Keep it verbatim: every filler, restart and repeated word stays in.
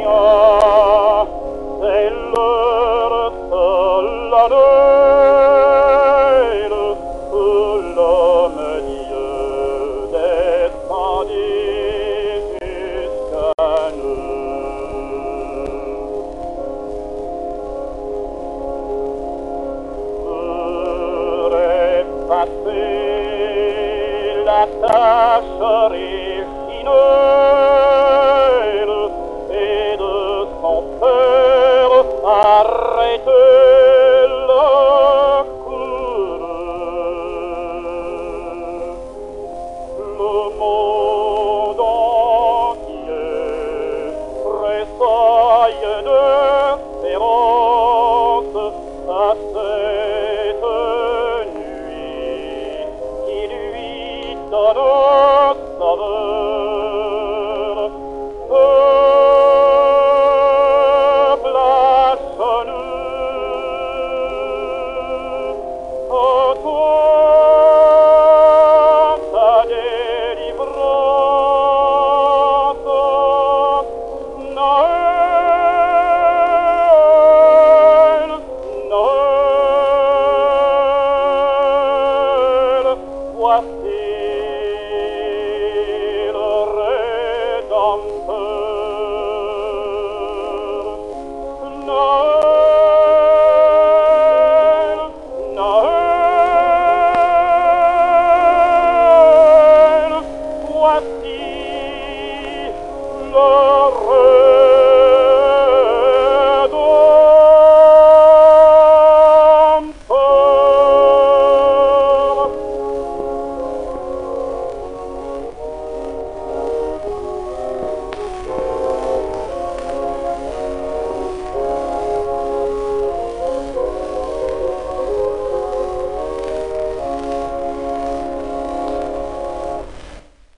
Seigneur, c'est l'heure solennelle où l'homme Dieu descendit jusqu'à nous. Pour effacer la tâche originelle et de son père arrêter la course. Le monde entier tressaille d'espérance à cette nuit qui lui donne saveur. Peuple à genoux, à toi ta délivrance. Noël, Noël, voici